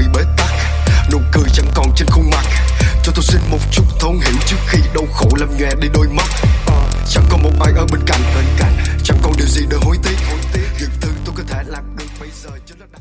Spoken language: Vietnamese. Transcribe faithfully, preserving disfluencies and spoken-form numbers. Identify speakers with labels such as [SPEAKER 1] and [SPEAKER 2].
[SPEAKER 1] bị bế tắc, nụ cười chẳng còn trên khuôn mặt. Cho tôi xin một chút thấu hiểu trước khi đau khổ làm nhòe đi đôi mắt. Chẳng còn một ai ở bên cạnh, bên cạnh chẳng còn điều gì để hối tiếc. Những thứ tôi có thể làm được bây giờ chính là